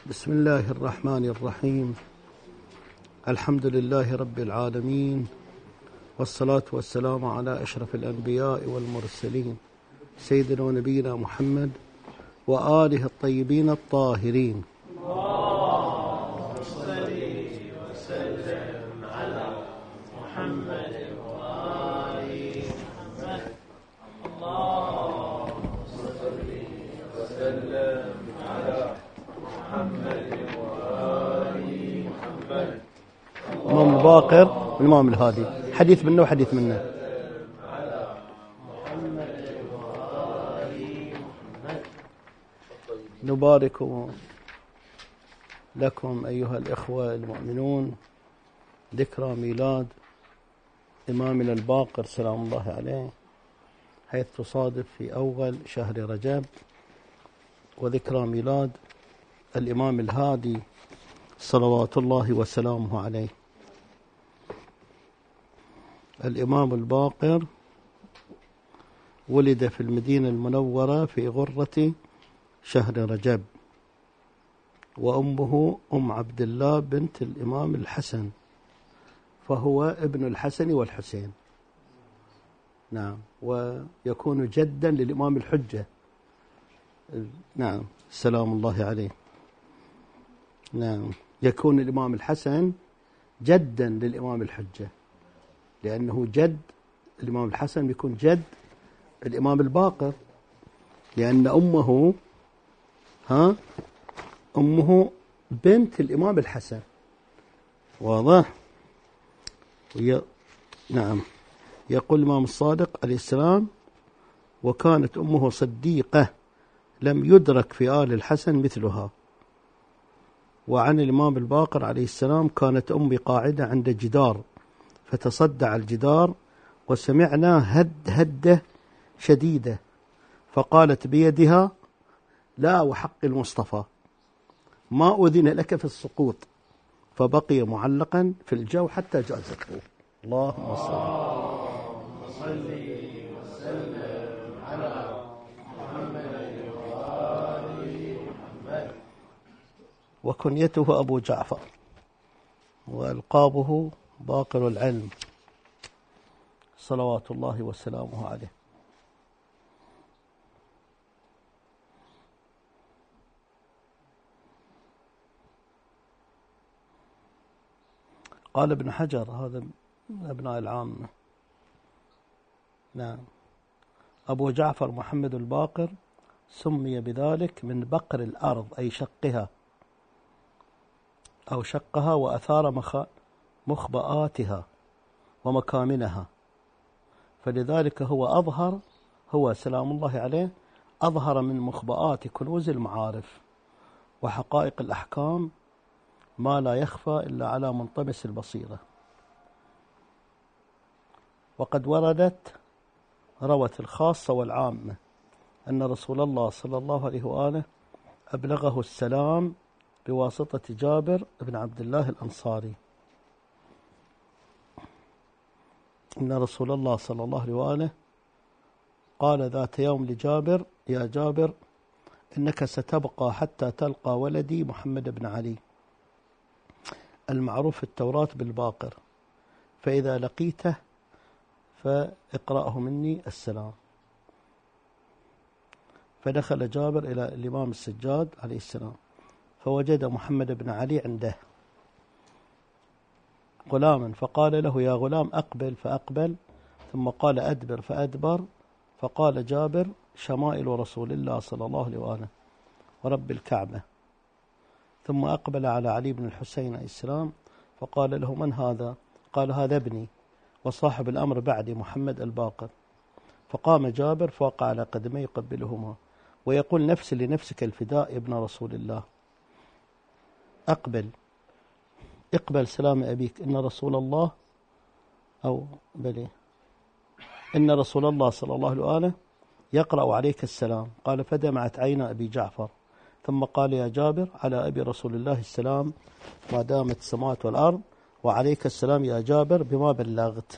بسم الله الرحمن الرحيم. الحمد لله رب العالمين، والصلاة والسلام على أشرف الأنبياء والمرسلين سيدنا ونبينا محمد وآله الطيبين الطاهرين. اللهم صل وسلم على محمد وآل محمد. اللهم صل وسلم على محمد وآل محمد. الإمام الباقر والإمام الهادي، حديث منه وحديث منه. على محمد وآل محمد. نبارك لكم أيها الإخوة المؤمنون ذكرى ميلاد إمامنا الباقر سلام الله عليه، حيث تصادف في أول شهر رجب، وذكرى ميلاد الإمام الهادي صلوات الله وسلامه عليه. الإمام الباقر ولد في المدينة المنورة في غرة شهر رجب، وأمه أم عبد الله بنت الإمام الحسن، فهو ابن الحسن والحسين. نعم، ويكون جدا للإمام الحجة. نعم سلام الله عليه. نعم، يكون الإمام الحسن جدا للإمام الحجة، لأنه جد الإمام الحسن يكون جد الإمام الباقر، لأن أمه بنت الإمام الحسن. واضح؟ نعم. يقول الإمام الصادق عليه السلام: وكانت أمه صديقة لم يدرك في آل الحسن مثلها. وعن الإمام الباقر عليه السلام: كانت أمي قاعدة عند جدار فتصدع الجدار وسمعنا هدة شديدة، فقالت بيدها: لا وحق المصطفى ما أذن لك في السقوط، فبقي معلقا في الجو حتى جازته. اللهم صل وسلم على محمد وآل محمد. وكنيته أبو جعفر، وألقابه باقر العلم صلوات الله وسلامه عليه. قال ابن حجر، هذا من أبناء العامة. نعم، أبو جعفر محمد الباقر سمي بذلك من بقر الأرض، أي شقها أو شقها وأثار مخبآتها ومكامنها، فلذلك هو سلام الله عليه أظهر من مخبآت كنوز المعارف وحقائق الأحكام ما لا يخفى إلا على منطمس البصيرة. وقد روت الخاصة والعامة أن رسول الله صلى الله عليه وآله أبلغه السلام بواسطة جابر بن عبد الله الأنصاري، إن رسول الله صلى الله عليه وآله قال ذات يوم لجابر: يا جابر، إنك ستبقى حتى تلقى ولدي محمد بن علي المعروف في التوراة بالباقر، فإذا لقيته فاقرأه مني السلام. فدخل جابر إلى الإمام السجاد عليه السلام، فوجد محمد بن علي عنده غلاما، فقال له: يا غلام أقبل، فأقبل، ثم قال: أدبر، فأدبر. فقال جابر: شمائل رسول الله صلى الله عليه وآله ورب الكعبة. ثم أقبل على علي بن الحسين عليه السلام، فقال له: من هذا؟ قال: هذا ابني وصاحب الأمر بعدي محمد الباقر. فقام جابر فوقع على قدميه يقبلهما ويقول: نفسي لنفسك الفداء يا ابن رسول الله، اقبل سلام أبيك، إن رسول الله صلى الله عليه وآله يقرأ عليك السلام. قال: فدمعت عين أبي جعفر، ثم قال: يا جابر، على أبي رسول الله السلام ما دامت السماوات والأرض، وعليك السلام يا جابر بما بلغت.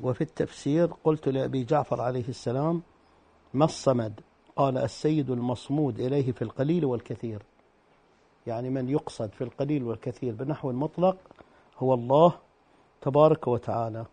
وفي التفسير قلت لأبي جعفر عليه السلام: ما الصمد؟ قال: السيد المصمود إليه في القليل والكثير. يعني من يقصد في القليل والكثير بنحو المطلق هو الله تبارك وتعالى.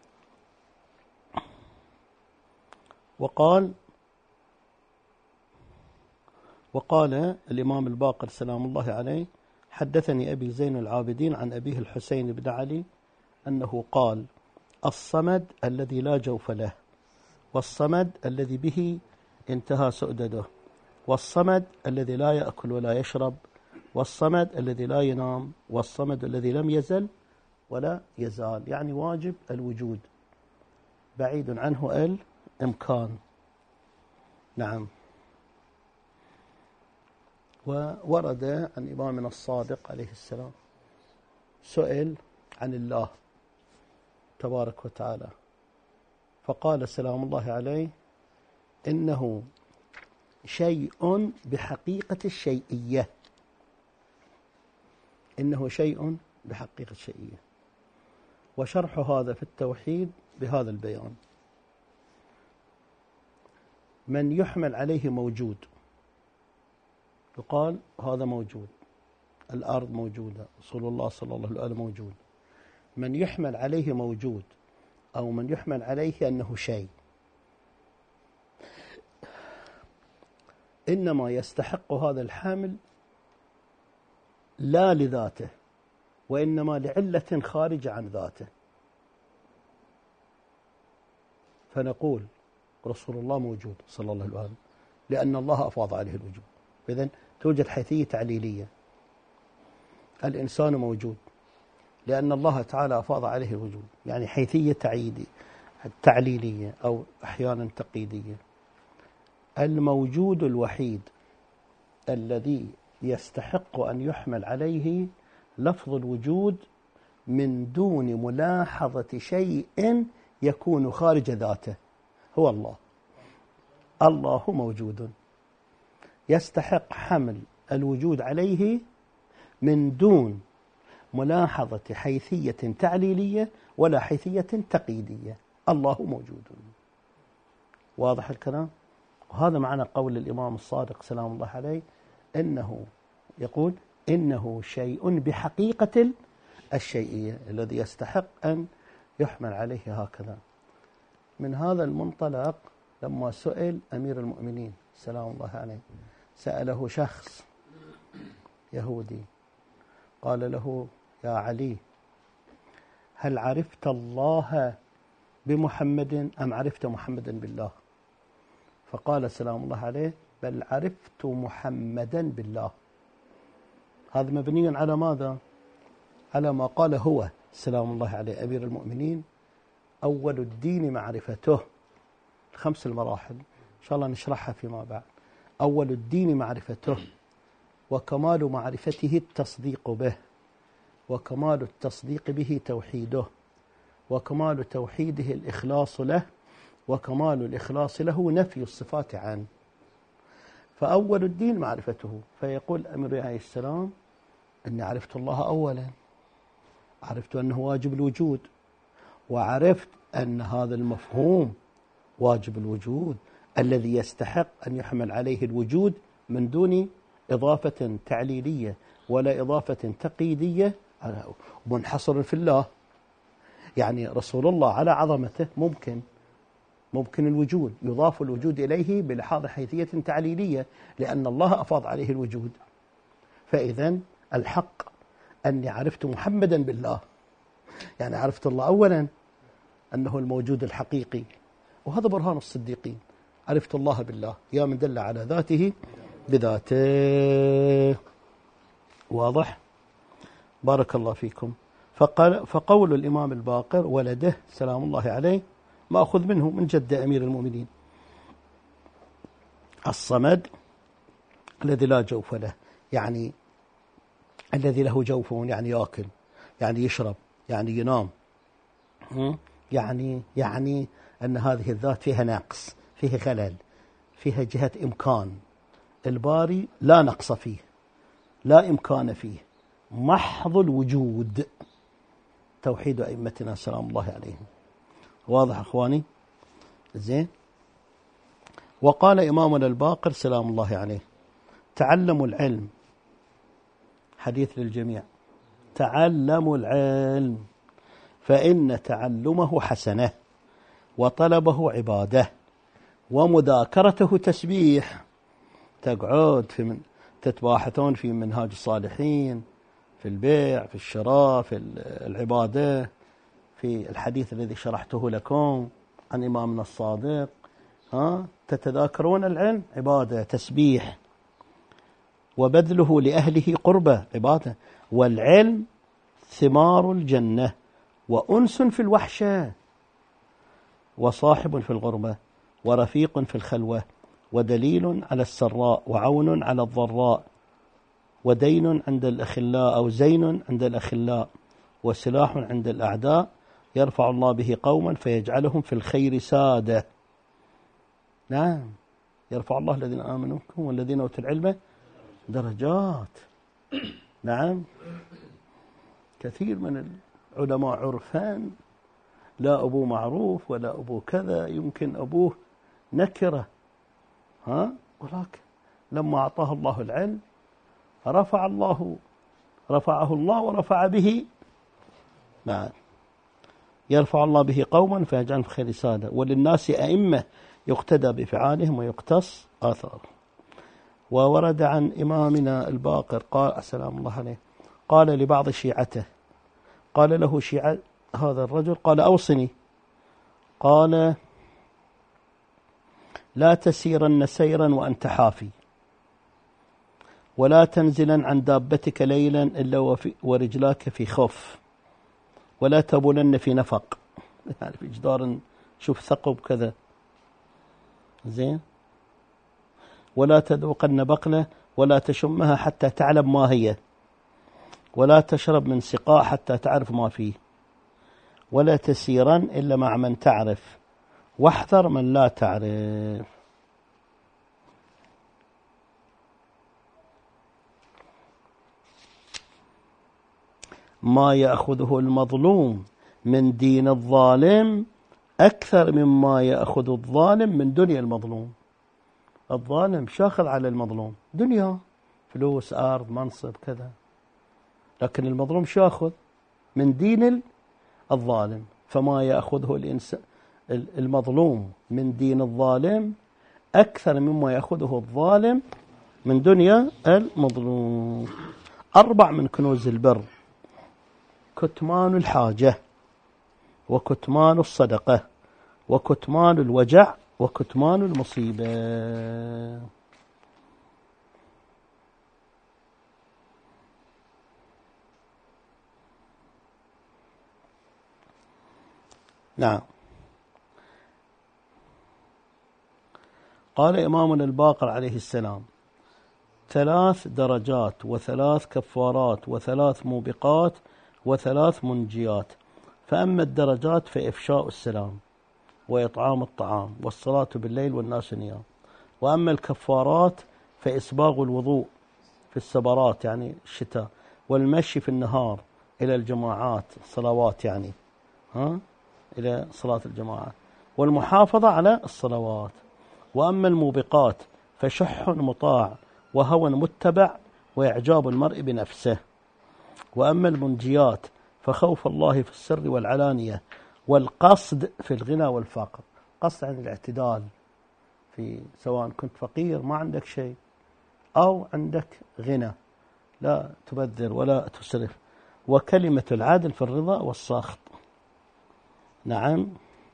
وقال الإمام الباقر سلام الله عليه: حدثني أبي زين العابدين عن أبيه الحسين بن علي أنه قال: الصمد الذي لا جوف له، والصمد الذي به انتهى سؤدده، والصمد الذي لا يأكل ولا يشرب، والصمد الذي لا ينام، والصمد الذي لم يزل ولا يزال. يعني واجب الوجود، بعيد عنه الإمكان. نعم. وورد عن إمامنا الصادق عليه السلام سئل عن الله تبارك وتعالى فقال سلام الله عليه: إنه شيء بحقيقة الشيئية. إنه شيء بحقيقة الشيئية. وشرح هذا في التوحيد بهذا البيان: من يحمل عليه موجود، يقال هذا موجود، الأرض موجودة، رسول الله صلى الله عليه وسلم موجود. من يحمل عليه موجود أو من يحمل عليه أنه شيء، إنما يستحق هذا الحامل لا لذاته، وإنما لعلة خارجة عن ذاته. فنقول رسول الله موجود صلى الله عليه وسلم لأن الله أفاض عليه الوجود. إذن توجد حيثية تعليلية. الإنسان موجود لأن الله تعالى أفاض عليه الوجود، يعني حيثية تعليلية أو أحيانا تقييدية. الموجود الوحيد الذي يستحق أن يحمل عليه لفظ الوجود من دون ملاحظة شيء يكون خارج ذاته هو الله. الله موجود، يستحق حمل الوجود عليه من دون ملاحظة حيثية تعليلية ولا حيثية تقييدية. الله موجود. واضح الكلام؟ وهذا معنى قول الإمام الصادق سلام الله عليه إنه يقول: إنه شيء بحقيقة الشيئية الذي يستحق أن يحمل عليه هكذا. من هذا المنطلق لما سئل أمير المؤمنين سلام الله عليه، سأله شخص يهودي قال له: يا علي، هل عرفت الله بمحمد أم عرفت محمدا بالله؟ فقال سلام الله عليه: بل عرفت محمدا بالله. هذا مبني على ماذا؟ على ما قال هو سلام الله عليه أمير المؤمنين: أول الدين معرفته. 5 المراحل إن شاء الله نشرحها فيما بعد. أول الدين معرفته، وكمال معرفته التصديق به، وكمال التصديق به توحيده، وكمال توحيده الإخلاص له، وكمال الإخلاص له نفي الصفات عنه. فأول الدين معرفته. فيقول الأمير عليه السلام: أني عرفت الله أولا، عرفت أنه واجب الوجود، وعرفت أن هذا المفهوم واجب الوجود الذي يستحق أن يحمل عليه الوجود من دون إضافة تعليلية ولا إضافة تقييدية، منحصر في الله. يعني رسول الله على عظمته ممكن الوجود يضاف الوجود إليه بلحاظ حيثية تعليلية لأن الله أفاض عليه الوجود. فإذن الحق أني عرفت محمدا بالله، يعني عرفت الله أولا أنه الموجود الحقيقي، وهذا برهان الصديقين. عرفت الله بالله يا من دل على ذاته بذاته. واضح؟ بارك الله فيكم. فقول الإمام الباقر ولده سلام الله عليه مأخذ منه من جد أمير المؤمنين: الصمد الذي لا جوف له، يعني الذي له جوف، يعني يأكل، يعني يشرب، يعني ينام، يعني أن هذه الذات فيها نقص، فيها خلل، فيها جهة إمكان. الباري لا نقص فيه، لا إمكان فيه، محض الوجود. توحيد أئمتنا سلام الله عليهم. واضح أخواني؟ زين. وقال إمامنا الباقر سلام الله عليه: تعلموا العلم، حديث للجميع، تعلموا العلم فإن تعلمه حسنة، وطلبه عبادة، ومذاكرته تسبيح. تقعد تتباحثون في منهاج الصالحين، في البيع، في الشراء، في العبادة، في الحديث الذي شرحته لكم عن إمامنا الصادق، تتذاكرون العلم، عبادة، تسبيح، وبذله لأهله قربة، عبادة. والعلم ثمار الجنة، وأنس في الوحشة، وصاحب في الغربة، ورفيق في الخلوة، ودليل على السراء، وعون على الضراء، ودين عند الأخلاء أو زين عند الأخلاء، وسلاح عند الأعداء، يرفع الله به قوما فيجعلهم في الخير سادة. نعم، يرفع الله الذين آمنوا منكم والذين أوتوا العلم درجات. نعم، كثير من العلماء عرفان، لا أبوه معروف ولا أبوه كذا، يمكن أبوه نكرة، ولكن لما أعطاه الله العلم رفعه الله ورفع به. نعم، يرفع الله به قوما فيجعل في خير سادة، وللناس أئمة يقتدى بفعالهم ويقتص آثار. وورد عن إمامنا الباقر قال سلام الله عليه، قال لبعض شيعته، قال له شيعة هذا الرجل، قال أوصني، قال لا تسيرن سيرا وأنت حافي، ولا تنزلا عن دابتك ليلا إلا ورجلاك في خوف، ولا تبولن في نفق، يعني في جدار شوف ثقب كذا، زين، ولا تذوقن بقلة، ولا تشمها حتى تعلم ما هي، ولا تشرب من سقاء حتى تعرف ما فيه، ولا تسيرن إلا مع من تعرف، واحذر من لا تعرف. ما يأخذه المظلوم من دين الظالم أكثر مما يأخذ الظالم من دنيا المظلوم. الظالم شاخذ على المظلوم دنيا، فلوس، أرض، منصب، كذا، لكن المظلوم شاخذ من دين الظالم. فما يأخذه الإنسان المظلوم من دين الظالم أكثر مما يأخذه الظالم من دنيا المظلوم. 4 من كنوز البر: كتمان الحاجة، وكتمان الصدقة، وكتمان الوجع، وكتمان المصيبة. نعم. قال إمامنا الباقر عليه السلام: 3 درجات، و3 كفارات، و3 موبقات، و3 منجيات. فأما الدرجات فإفشاء السلام، وإطعام الطعام، والصلاة بالليل والناس نيام. وأما الكفارات فإسباغ الوضوء في السبرات، يعني الشتاء، والمشي في النهار إلى الجماعات، الصلوات يعني، إلى صلاة الجماعات، والمحافظة على الصلوات. وأما الموبقات فشح مطاع، وهوى متبع، وإعجاب المرء بنفسه. وأما المنجيات فخوف الله في السر والعلانية، والقصد في الغنى والفقر. قصد عن الاعتدال، في سواء كنت فقير ما عندك شيء أو عندك غنى، لا تبذر ولا تسرف. وكلمة العدل في الرضا والسخط. نعم،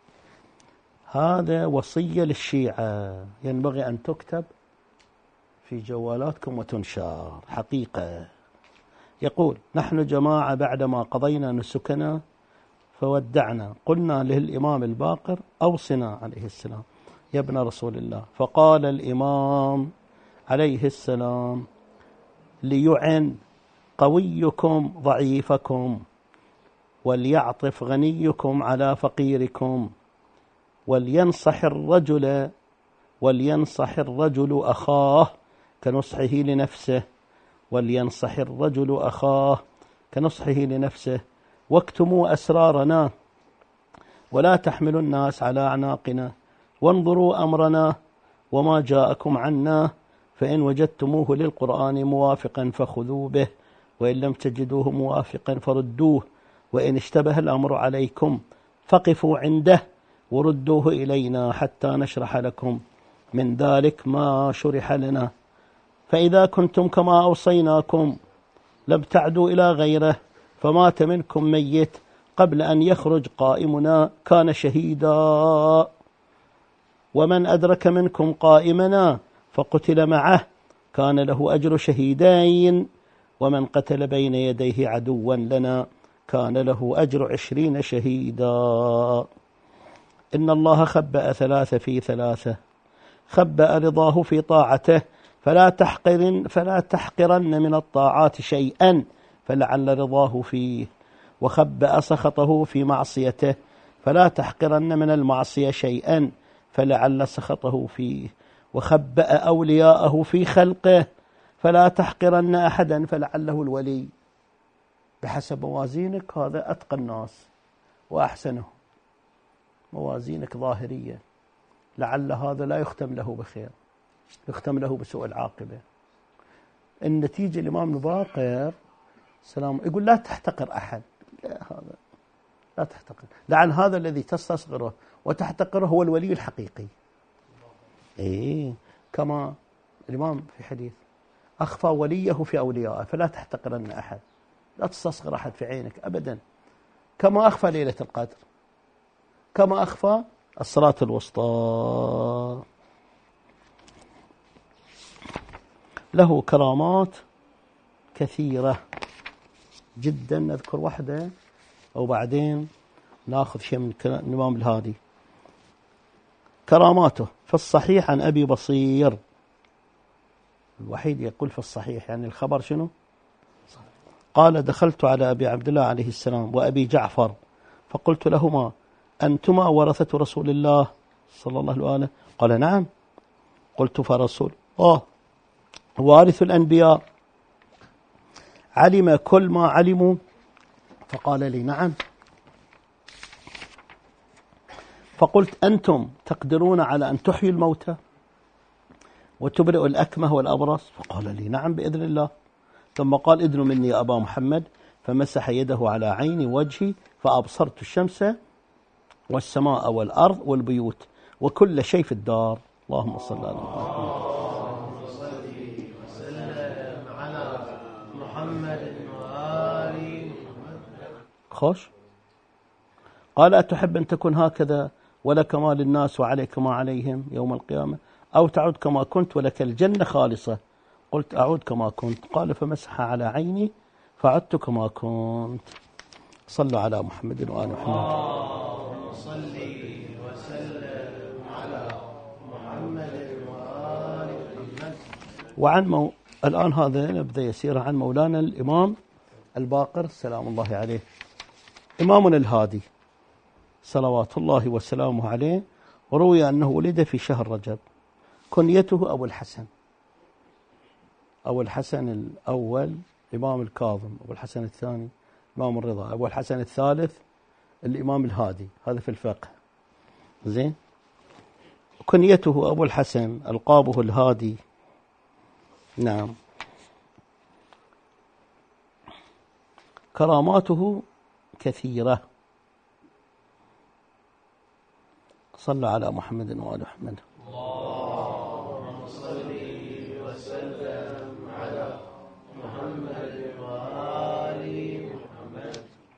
هذا وصية للشيعة ينبغي أن تكتب في جوالاتكم وتنشر حقيقة. يقول: نحن جماعة بعدما قضينا نسكنا فودعنا، قلنا للإمام الباقر: أوصنا عليه السلام يا ابن رسول الله. فقال الإمام عليه السلام: ليعن قويكم ضعيفكم، وليعطف غنيكم على فقيركم، ولينصح الرجل أخاه كنصحه لنفسه، ولينصح الرجل أخاه كنصحه لنفسه. واكتموا أسرارنا ولا تحملوا الناس على أعناقنا، وانظروا أمرنا وما جاءكم عنا، فإن وجدتموه للقرآن موافقا فخذوا به، وإن لم تجدوه موافقا فردوه، وإن اشتبه الأمر عليكم فقفوا عنده وردوه إلينا حتى نشرح لكم من ذلك ما شرح لنا. فإذا كنتم كما أوصيناكم لابتعدوا إلى غيره، فمات منكم ميت قبل أن يخرج قائمنا كان شهيدا، ومن أدرك منكم قائمنا فقتل معه كان له أجر شهيدين، ومن قتل بين يديه عدوا لنا كان له أجر 20 شهيدا. إن الله خبأ 3 في 3، خبأ رضاه في طاعته، فلا تحقرن من الطاعات شيئا فلعل رضاه فيه، وخبأ سخطه في معصيته، فلا تحقرن من المعصية شيئا فلعل سخطه فيه، وخبأ أولياءه في خلقه، فلا تحقرن أحدا فلعله الولي. بحسب موازينك هذا أتقى الناس وأحسنه، موازينك ظاهرية، لعل هذا لا يختم له بخير، يختم له بسوء العاقبة. النتيجة الإمام الباقر سلام يقول لا تحتقر أحد، لا هذا لا تحتقر، لعل هذا الذي تستصغره وتحتقره هو الولي الحقيقي. كما الإمام في حديث أخفى وليه في أوليائه، فلا تحتقرن أحد، لا تستصغر أحد في عينك أبدا، كما أخفى ليلة القدر، كما أخفى الصلاة الوسطى. له كرامات كثيرة جدا، نذكر واحدة وبعدين ناخذ شيء من الإمام الهادي. كراماته في الصحيح عن أبي بصير، الوحيد يقول في الصحيح، يعني الخبر شنو؟ قال دخلت على أبي عبد الله عليه السلام وأبي جعفر فقلت لهما أنتما ورثة رسول الله صلى الله عليه وآله؟ قال نعم. قلت فرسول الله وارث الأنبياء علم كل ما علموا؟ فقال لي نعم. فقلت أنتم تقدرون على أن تحيي الموتى وتبرئ الأكمه والأبرص؟ فقال لي نعم بإذن الله. ثم قال إذن مني يا أبا محمد، فمسح يده على عيني وجهي فأبصرت الشمس والسماء والأرض والبيوت وكل شيء في الدار. اللهم صل على محمد. خوش. قال أتحب أن تكون هكذا ولك ما للناس وعليك ما عليهم يوم القيامة، أو تعود كما كنت ولك الجنة خالصة؟ قلت أعود كما كنت. قال فمسح على عيني فعدت كما كنت. صلوا على محمد وآل محمد. اللهم صل وسلم على محمد وآل محمد. الآن هذا نبدأ يسير عن مولانا الإمام الباقر سلام الله عليه، إمامنا الهادي صلوات الله وسلامه عليه. وروي أنه ولد في شهر رجب. كنيته أبو الحسن، أبو الحسن الأول إمام الكاظم، أبو الحسن الثاني إمام الرضا، أبو الحسن الثالث الإمام الهادي، هذا في الفقه. زين. كنيته أبو الحسن، ألقابه الهادي. نعم. كراماته كثيرة. صلى على محمد وآل محمد. اللهم صل وسلم على محمد وآل محمد.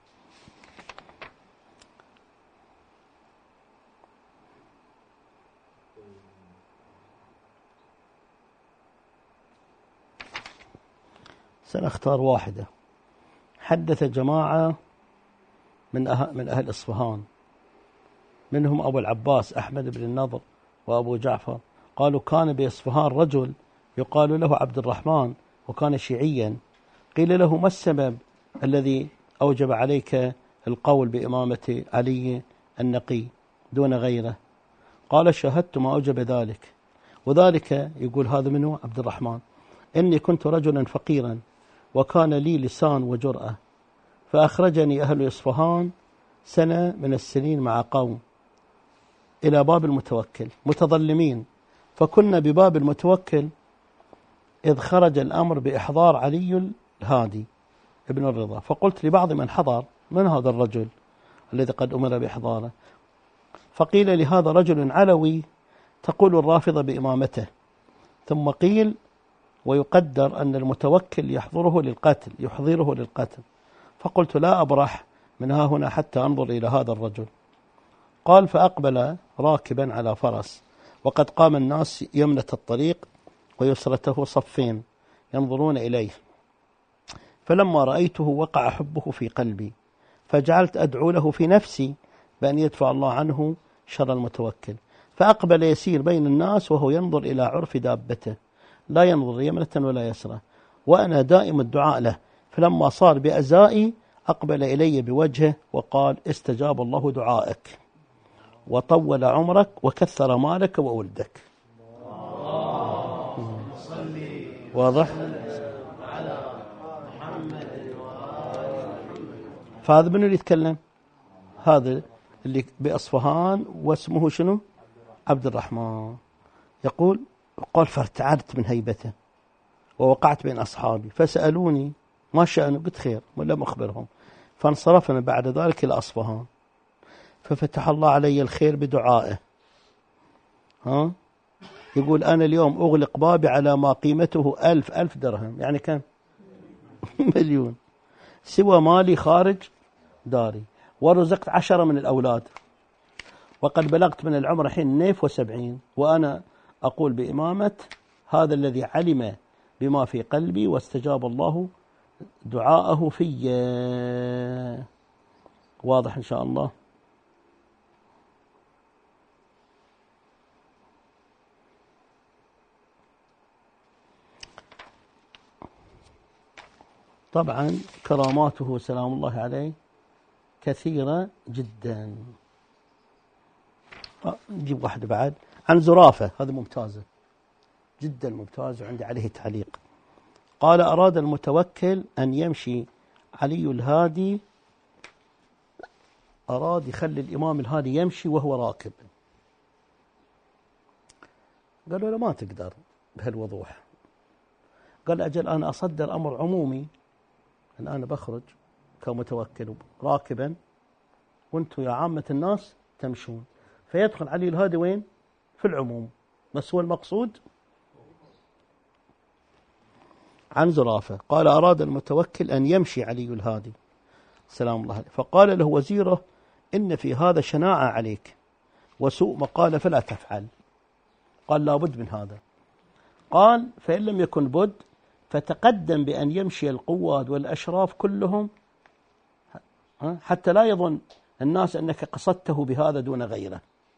سنختار واحدة. حدث جماعة من أهل إصفهان، منهم أبو العباس أحمد بن النضر وأبو جعفر، قالوا كان بإصفهان رجل يقال له عبد الرحمن وكان شيعيا. قيل له ما السبب الذي أوجب عليك القول بإمامة علي النقي دون غيره؟ قال شاهدت ما أوجب ذلك، وذلك يقول هذا منه عبد الرحمن، إني كنت رجلا فقيرا وكان لي لسان وجرأة، فأخرجني أهل إصفهان سنة من السنين مع قوم إلى باب المتوكل متظلمين، فكنا بباب المتوكل إذ خرج الأمر بإحضار علي الهادي ابن الرضا، فقلت لبعض من حضر: من هذا الرجل الذي قد أمر بإحضاره؟ فقيل لي: هذا رجل علوي تقول الرافضة بإمامته. ثم قيل: ويقدر أن المتوكل يحضره للقتل. فقلت: لا أبرح من ها هنا حتى أنظر إلى هذا الرجل. قال: فأقبل راكبا على فرس، وقد قام الناس يمنة الطريق ويسرته صفين ينظرون إليه، فلما رأيته وقع حبه في قلبي، فجعلت أدعو له في نفسي بأن يدفع الله عنه شر المتوكل. فأقبل يسير بين الناس وهو ينظر إلى عرف دابته، لا ينظر يمنة ولا يسرى، وأنا دائم الدعاء له. فلما صار بأزائي أقبل إلي بوجهه وقال: استجاب الله دعائك وطول عمرك وكثر مالك وولدك. واضح؟ فهذا من اللي يتكلم؟ هذا اللي بأصفهان واسمه شنو؟ عبد الرحمن. يقول: قال: فارتعدت من هيبته ووقعت بين أصحابي، فسألوني: ما شأنه؟ قلت: خير، ولم أخبرهم. فانصرفنا بعد ذلك إلى أصفهان، ففتح الله علي الخير بدعائه. يقول: أنا اليوم أغلق بابي على ما قيمته 1000 درهم، يعني كم؟ مليون، سوى مالي خارج داري، ورزقت 10 من الأولاد، وقد بلغت من العمر حين 72، وأنا أقول بإمامة هذا الذي علم بما في قلبي واستجاب الله دعاءه في. واضح إن شاء الله؟ طبعا كراماته سلام الله عليه كثيرة جدا. نجيب واحدة بعد عن زرافة، هذا ممتازة جدا، ممتاز، وعندي عليه تعليق. قال: أراد المتوكل أن يمشي علي الهادي، أراد يخلي الإمام الهادي يمشي وهو راكب. قالوا له: ما تقدر بهالوضوح. قال: أجل، أنا أصدر أمر عمومي، الآن بخرج كمتوكل راكبا، وانتم يا عامة الناس تمشون، فيدخل علي الهادي وين؟ في العموم، بس هو المقصود. عن زرافة قال: أراد المتوكل أن يمشي علي الهادي سلام الله عليه، فقال له وزيره: إن في هذا شناعة عليك وسوء مقالة فلا تفعل. قال: لا بد من هذا. قال: فإن لم يكن بد فتقدم بأن يمشي القواد والأشراف كلهم، حتى لا يظن الناس أنك قصدته بهذا دون غيره.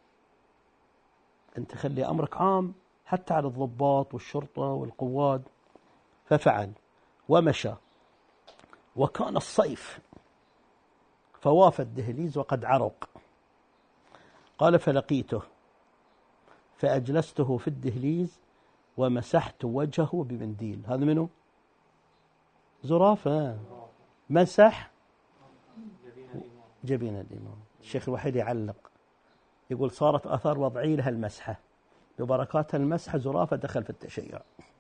أنت خلي أمرك عام حتى على الضباط والشرطة والقواد. ففعل ومشى، وكان الصيف، فوافى الدهليز وقد عرق. قال: فلقيته فأجلسته في الدهليز ومسحت وجهه بمنديل. هذا منه؟ زرافة. مسح جبين الإمام. الشيخ الوحيد يعلق يقول: صارت أثار وضعي لها المسحة، ببركات المسحة زرافة دخل في التشيع.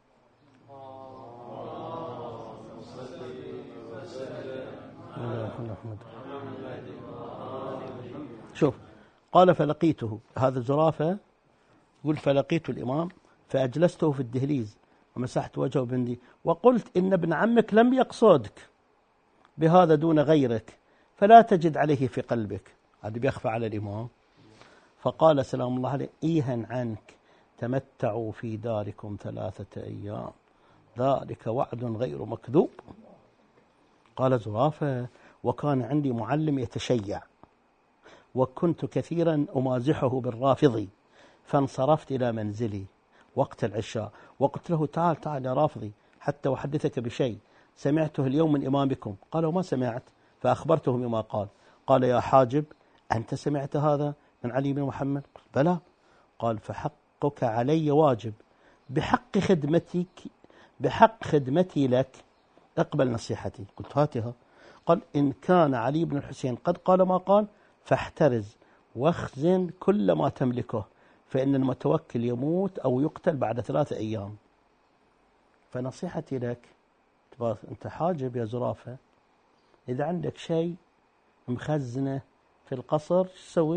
شوف، قال: فلقيته، هذا زرافة يقول: فلقيت الإمام فأجلسته في الدهليز ومسحت وجهه بمنديل، وقلت: إن ابن عمك لم يقصدك بهذا دون غيرك، فلا تجد عليه في قلبك. هذا بيخفى على الإمام. فقال سلام الله عليه: إيها عنك، تمتعوا في داركم 3 أيام، ذلك وعد غير مكذوب. قال زرافة: وكان عندي معلم يتشيع، وكنت كثيرا أمازحه بالرافضي، فانصرفت إلى منزلي وقت العشاء، وقلت له: تعال تعال يا رافضي حتى أحدثك بشيء سمعته اليوم من إمامكم. قالوا: ما سمعت؟ فأخبرتهم بما قال. قال: يا حاجب، أنت سمعت هذا من علي بن محمد؟ بلى. قال: فحقك علي واجب، بحق خدمتي لك اقبل نصيحتي. قلت: هاتها. قال إن كان علي بن الحسين قد قال ما قال فاحترز واخزن كل ما تملكه، فإن المتوكل يموت أو يقتل بعد 3 أيام. فنصيحتي لك، أنت حاجب يا زرافة، إذا عندك شيء مخزنه في القصر شو تسوي؟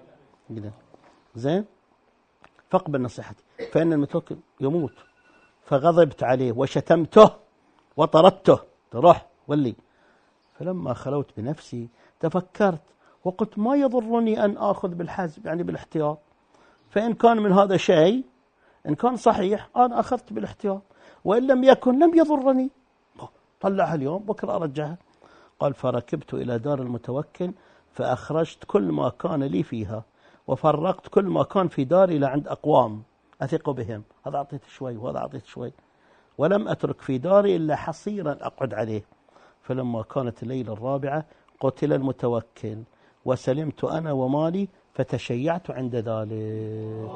زين، فاقبل نصيحتي، فإن المتوكل يموت. فغضبت عليه وشتمته وطردته، تروح ولي. فلما خلوت بنفسي تفكرت وقلت ما يضرني أن آخذ بالحزم، يعني بالاحتياط، فإن كان من هذا شيء، إن كان صحيح أنا أخذت بالاحتياط، وإن لم يكن لم يضرني، طلعها اليوم بكرة أرجعها. قال فركبت إلى دار المتوكل فأخرجت كل ما كان لي فيها، وفرقت كل ما كان في داري لعند أقوام أثق بهم، هذا أعطيت شوي وهذا أعطيت شوي، ولم أترك في داري إلا حصيرا أقعد عليه. فلما كانت الليلة الرابعة قتل المتوكل وسلمت أنا ومالي، فتشيعت عند ذلك.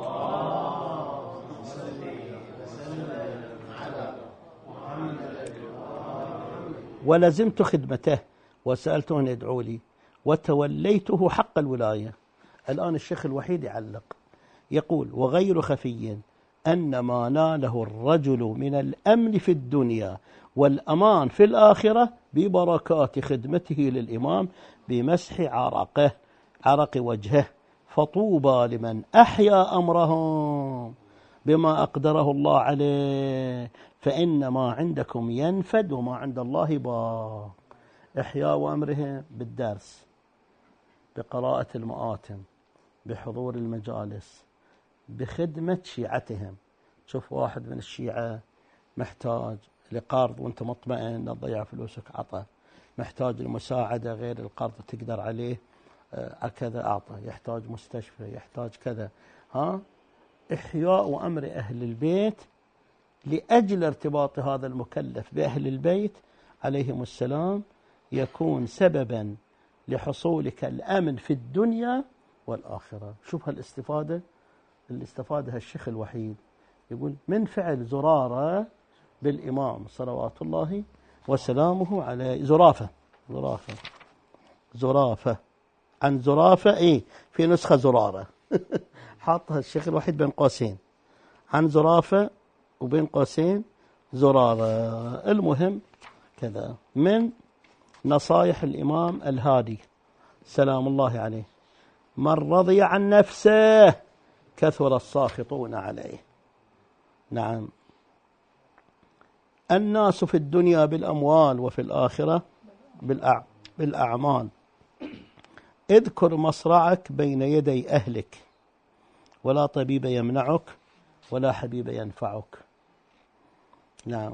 ولزمت خدمته وسألته أن يدعو لي وتوليته حق الولاية. الآن الشيخ الوحيد يعلق يقول وغير خفي أن ما ناله الرجل من الأمن في الدنيا والأمان في الآخرة ببركات خدمته للإمام بمسح عرق وجهه، فطوبى لمن أحيا أمرهم بما أقدره الله عليه، فإن ما عندكم ينفد وما عند الله باق. إحياء أمرهم بالدرس، بقراءة المآتم، بحضور المجالس، بخدمة شيعتهم. شوف واحد من الشيعة محتاج لقرض وانت مطمئن لا تضيع فلوسك، عطى. محتاج المساعدة غير القرض تقدر عليه، كذا أعطى. يحتاج مستشفى، يحتاج كذا. إحياء أمر أهل البيت لأجل ارتباط هذا المكلف بأهل البيت عليهم السلام يكون سببا لحصولك الأمن في الدنيا والآخرة. شوف هالاستفادة اللي استفادها الشيخ الوحيد، يقول من فعل زرارة بالإمام صلوات الله وسلامه عليه. زرافة عن زرافة، في نسخة زرارة حاطها الشيخ الوحيد بين قوسين، عن زرافة وبين قوسين زرارة. المهم كذا من نصائح الإمام الهادي سلام الله عليه: من رضي عن نفسه كثر الساخطون عليه. نعم، الناس في الدنيا بالأموال وفي الآخرة بالأعمال. اذكر مصرعك بين يدي أهلك، ولا طبيب يمنعك ولا حبيب ينفعك. نعم.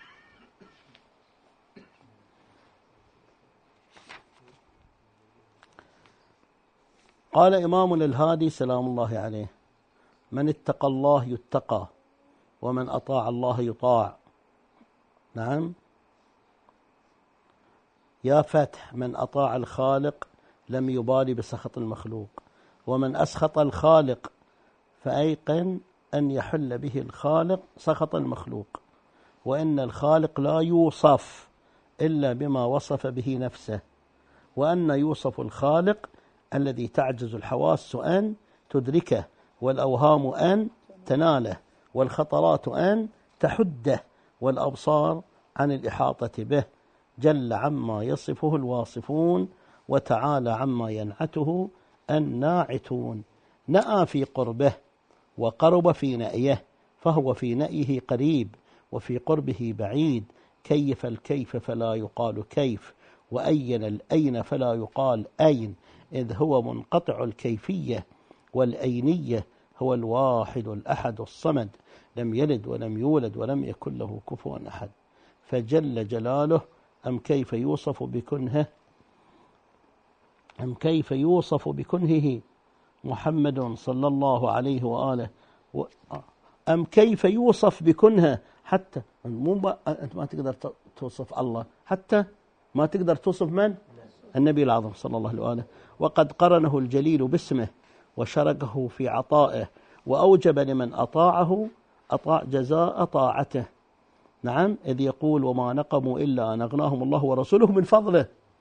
قال إمامنا الهادي سلام الله عليه: من اتقى الله يتقى، ومن أطاع الله يطاع. نعم. يا فتح: من أطاع الخالق لم يبالي بسخط المخلوق، ومن أسخط الخالق فأيقن أن يحل به الخالق سخط المخلوق، وإن الخالق لا يوصف إلا بما وصف به نفسه، وأن يوصف الخالق الذي تعجز الحواس أن تدركه، والأوهام أن تناله، والخطرات أن تحده، والأبصار عن الإحاطة به. جل عما يصفه الواصفون، وتعالى عما ينعته الناعتون. نأى في قربه وقرب في نأيه، فهو في نأيه قريب وفي قربه بعيد. كيف الكيف فلا يقال كيف، وأين الأين فلا يقال أين، إذ هو منقطع الكيفية والأينية. هو الواحد الأحد الصمد، لم يلد ولم يولد ولم يكن له كفوا أحد. فجل جلاله. أم كيف يوصف بكنهه محمد صلى الله عليه وآله أم كيف يوصف بكنه، حتى أنت ما تقدر توصف الله، حتى ما تقدر توصف من؟ النبي العظيم صلى الله عليه وآله. وقد قرنه الجليل باسمه وشركه في عطائه، وأوجب لمن أطاعه أطاع جزاء طاعته. نعم، إذ يقول: وما نقموا إلا أن أغناهم الله ورسوله من فضله.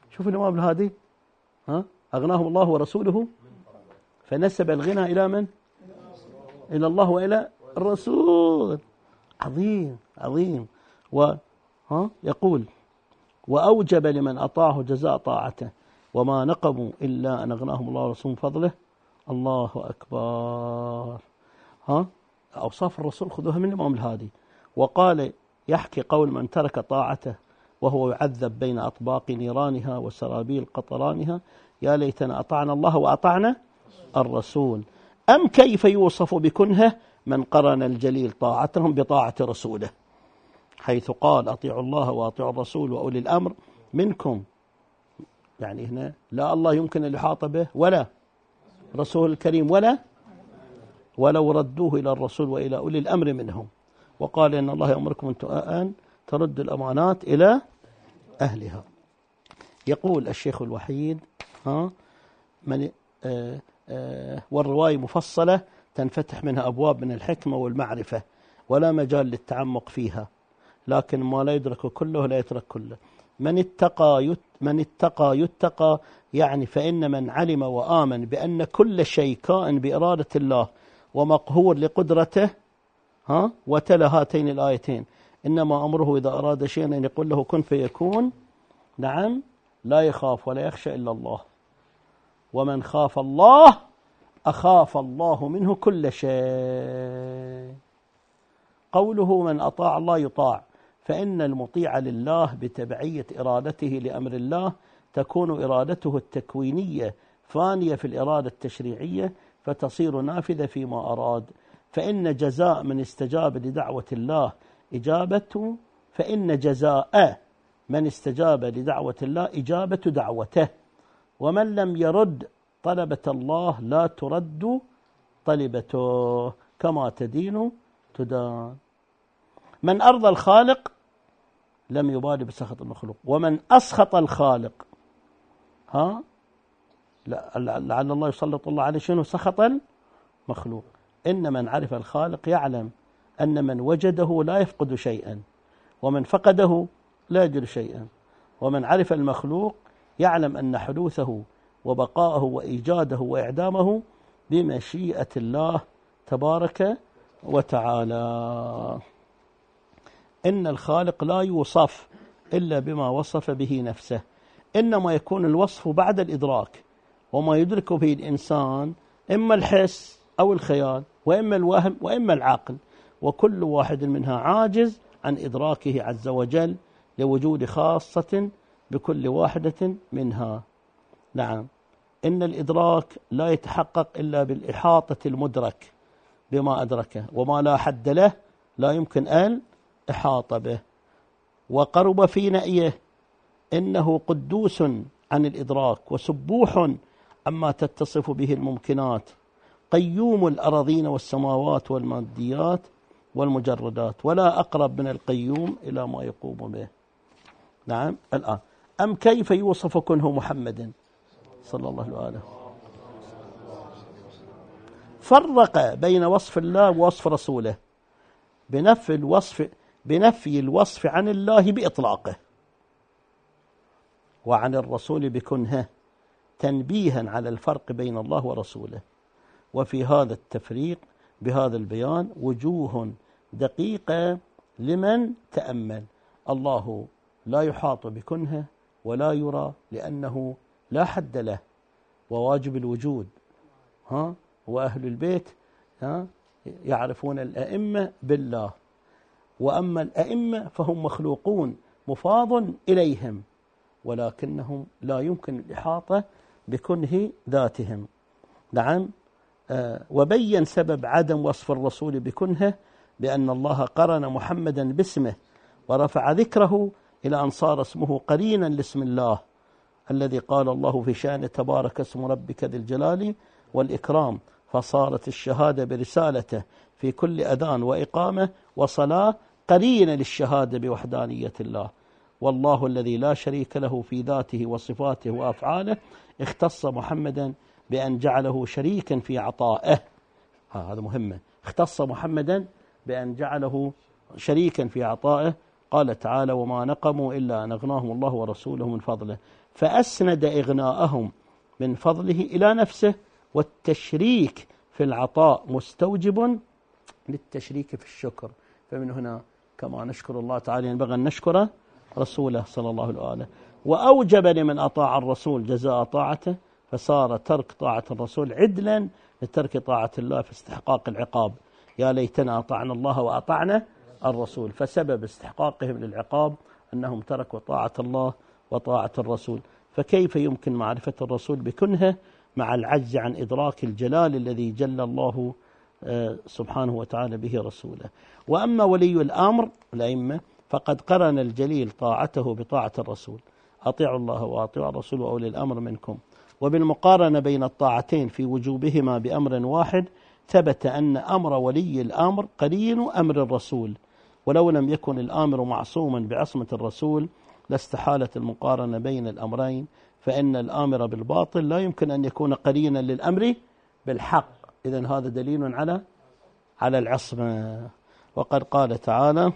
شوف الإمام الهادي أغناهم الله ورسوله، فنسب الغنى إلى من؟ إلى الله وإلى الرسول. عظيم عظيم. يقول وأوجب لمن أطاعه جزاء طاعته وما نقموا إلا أن أغناهم الله ورسوله فضله. الله أكبر. أوصاف الرسول خذوها من الإمام الهادي. وقال يحكي قول من ترك طاعته وهو يعذب بين أطباق نيرانها وسرابيل قطرانها يا ليتنا أطعنا الله وأطعنا الرسول. أم كيف يوصف بكنهه من قرن الجليل طاعتهم بطاعة رسوله، حيث قال أطيعوا الله وأطيعوا الرسول وأولي الأمر منكم. يعني هنا لا الله يمكن الإحاطة به ولا رسول الكريم ولو ردوه إلى الرسول وإلى أولي الأمر منهم. وقال إن الله يأمركم أن تردوا الأمانات إلى أهلها. يقول الشيخ الوحيد والرواية مفصلة تنفتح منها أبواب من الحكمة والمعرفة ولا مجال للتعمق فيها، لكن ما لا يدرك كله لا يترك كله. من اتقى يتقى، يعني فإن من علم وآمن بأن كل شيء كائن بإرادة الله ومقهور لقدرته وتلا هاتين الآيتين إنما أمره إذا أراد شيئا أن يقول له كن فيكون. نعم، لا يخاف ولا يخشى إلا الله، ومن خاف الله أخاف الله منه كل شيء. قوله من أطاع الله يطاع، فإن المطيع لله بتبعية إرادته لأمر الله تكون إرادته التكوينية فانية في الإرادة التشريعية فتصير نافذة فيما أراد. فإن جزاء من استجاب لدعوة الله إجابته، فإن جزاء من استجاب لدعوة الله إجابة دعوته، ومن لم يرد طلبة الله لا ترد طلبته، كما تدين تدان. من أرضى الخالق لم يبالي بسخط المخلوق، ومن أسخط الخالق لعل الله يسلط الله عليه شنو؟ سخط المخلوق. إن من عرف الخالق يعلم أن من وجده لا يفقد شيئا، ومن فقده لا يجد شيئا. ومن عرف المخلوق يعلم أن حدوثه وبقاءه وإيجاده وإعدامه بمشيئة الله تبارك وتعالى. إن الخالق لا يوصف إلا بما وصف به نفسه، إنما يكون الوصف بعد الإدراك، وما يدرك به الإنسان إما الحس أو الخيال، وإما الوهم وإما العقل، وكل واحد منها عاجز عن إدراكه عز وجل لوجود خاصة بكل واحدة منها. نعم، إن الإدراك لا يتحقق إلا بالإحاطة المدرك بما أدركه، وما لا حد له لا يمكن أن إحاطة به. وقرب في نأيه إنه قدوس عن الإدراك وسبوح عما تتصف به الممكنات، قيوم الأراضين والسماوات والماديات والمجردات، ولا أقرب من القيوم إلى ما يقوم به. نعم. الآن أم كيف يوصف كنه محمد صلى الله عليه وآله؟ فرق بين وصف الله ووصف رسوله بنفي الوصف عن الله بإطلاقه، وعن الرسول بكنهه، تنبيها على الفرق بين الله ورسوله. وفي هذا التفريق بهذا البيان وجوه دقيقة لمن تأمل. الله لا يحاط بكنهه ولا يرى لأنه لا حد له، وواجب الوجود وأهل البيت يعرفون الأئمة بالله، وأما الأئمة فهم مخلوقون مفاض إليهم، ولكنهم لا يمكن الإحاطة بكنه ذاتهم. نعم. وبين سبب عدم وصف الرسول بكنهه بأن الله قرن محمدا باسمه ورفع ذكره إلى أن صار اسمه قرينا لاسم الله الذي قال الله في شأن تبارك اسم ربك ذي الجلال والإكرام، فصارت الشهادة برسالته في كل أذان وإقامة وصلاة قرينة للشهادة بوحدانية الله. والله الذي لا شريك له في ذاته وصفاته وأفعاله اختص محمدا بأن جعله شريكا في عطائه. هذا مهمة، اختص محمدا بأن جعله شريكا في عطائه. قال تعالى وما نقموا إلا أن أغناهم الله ورسوله من فضله. فأسند إغناءهم من فضله إلى نفسه، والتشريك في العطاء مستوجب للتشريك في الشكر. فمن هنا كما نشكر الله تعالى ينبغي أن نشكر رسوله صلى الله عليه وآله. وأوجب لمن أطاع الرسول جزاء طاعته، فصار ترك طاعة الرسول عدلا لترك طاعة الله في استحقاق العقاب. يا ليتنا أطعنا الله وأطعنا الرسول، فسبب استحقاقهم للعقاب أنهم تركوا طاعة الله وطاعة الرسول. فكيف يمكن معرفة الرسول بكنهه مع العجز عن إدراك الجلال الذي جل الله سبحانه وتعالى به رسوله؟ وأما ولي الأمر الأئمة فقد قرن الجليل طاعته بطاعة الرسول، أطيعوا الله وأطيعوا الرسول وأولي الأمر منكم. وبالمقارنة بين الطاعتين في وجوبهما بأمر واحد ثبت أن أمر ولي الأمر قرين أمر الرسول، ولو لم يكن الآمر معصوما بعصمة الرسول لاستحالت المقارنة بين الأمرين، فإن الآمر بالباطل لا يمكن أن يكون قرينا للأمر بالحق. إذن هذا دليل على العصمة. وقد قال تعالى: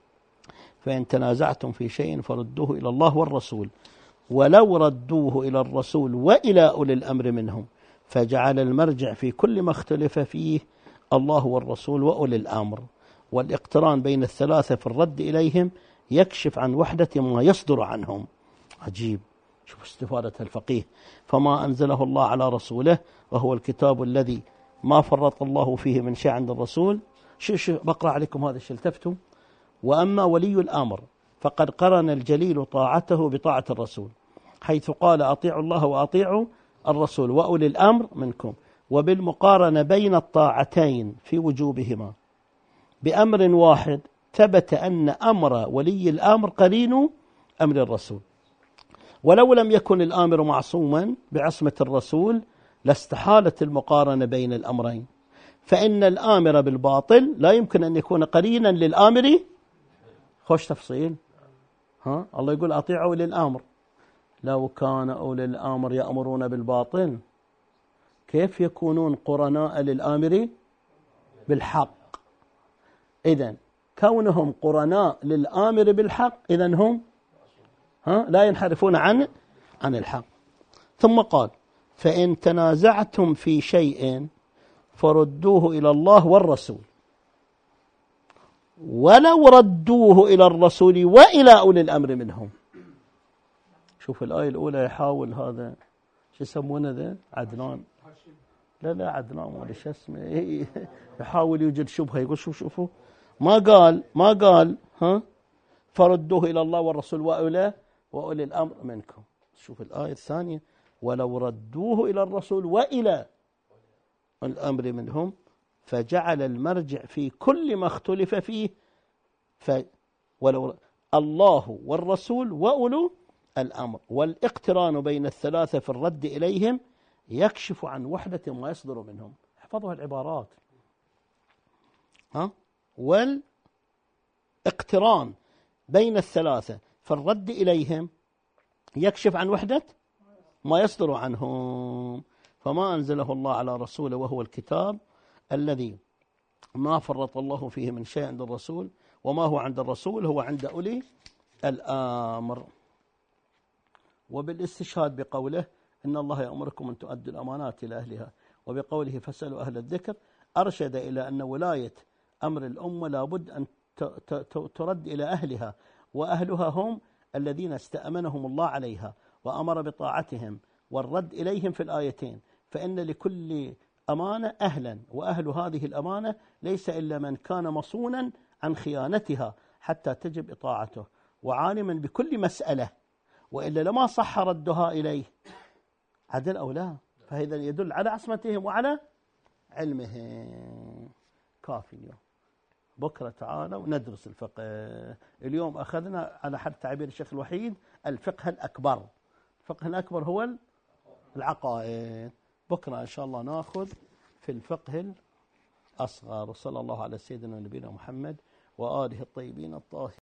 فإن تنازعتم في شيء فردوه إلى الله والرسول ولو ردوه إلى الرسول وإلى أولي الأمر منهم، فجعل المرجع في كل ما اختلف فيه الله والرسول وأولي الأمر. والاقتران بين الثلاثة في الرد إليهم يكشف عن وحدة ما يصدر عنهم. عجيب، شوف استفادة الفقيه. فما أنزله الله على رسوله وهو الكتاب الذي ما فرط الله فيه من شيء عند الرسول. شو بقرأ عليكم هذا الشيء التفتوا. وأما ولي الأمر فقد قرن الجليل طاعته بطاعة الرسول، حيث قال: أطيعوا الله وأطيعوا الرسول وأولي الأمر منكم. وبالمقارنة بين الطاعتين في وجوبهما بأمر واحد ثبت أن أمر ولي الأمر قرين أمر الرسول، ولو لم يكن الآمر معصوما بعصمة الرسول لاستحالت المقارنة بين الأمرين، فإن الآمر بالباطل لا يمكن أن يكون قرينا للآمر. خوش تفصيل. الله يقول: أطيعوا أولي الأمر. لو كان أولي الأمر يأمرون بالباطل كيف يكونون قرناء للآمر بالحق؟ إذن كونهم قرناء للآمر بالحق إذن هم لا ينحرفون عن الحق. ثم قال: فإن تنازعتم في شيء فردوه إلى الله والرسول ولو ردوه إلى الرسول وإلى أولي الأمر منهم. شوف الآية الأولى يحاول هذا شو يسمونه ذا عدنان، لا عدنان ولا شو اسمه، يحاول يوجد شبهة. يقول شوفوا ما قال فردوه إلى الله والرسول وأولي الأمر منكم. شوف الآية الثانية: ولو ردوه إلى الرسول وإلى الأمر منهم، فجعل المرجع في كل ما اختلف فيه ولو الله والرسول وأولو الأمر. والاقتران بين الثلاثة في الرد إليهم يكشف عن وحدة ما يصدر منهم. احفظوا العبارات. والاقتران بين الثلاثة في الرد إليهم يكشف عن وحدة ما يصدر عنهم. فما أنزله الله على رسوله وهو الكتاب الذي ما فرط الله فيه من شيء عند الرسول، وما هو عند الرسول هو عند أولي الأمر. وبالاستشهاد بقوله: إن الله يأمركم أن تؤدوا الأمانات إلى أهلها، وبقوله: فاسألوا أهل الذكر، أرشد إلى أن ولاية أمر الأمة لابد أن ترد إلى أهلها، وأهلها هم الذين استأمنهم الله عليها وأمر بطاعتهم والرد إليهم في الآيتين. فإن لكل أمانة أهلا، وأهل هذه الأمانة ليس إلا من كان مصونا عن خيانتها حتى تجب إطاعته، وعالما بكل مسألة، وإلا لما صح ردها إليه عدل أو لا. فهذا يدل على عصمتهم وعلى علمهم. كافي اليوم، بكرة تعالى وندرس الفقه. اليوم أخذنا على حد تعبير الشيخ الوحيد الفقه الأكبر. الفقه الأكبر هو العقائد. بكرة إن شاء الله نأخذ في الفقه الأصغر. وصلى الله على سيدنا ونبينا محمد وآله الطيبين الطاهرين.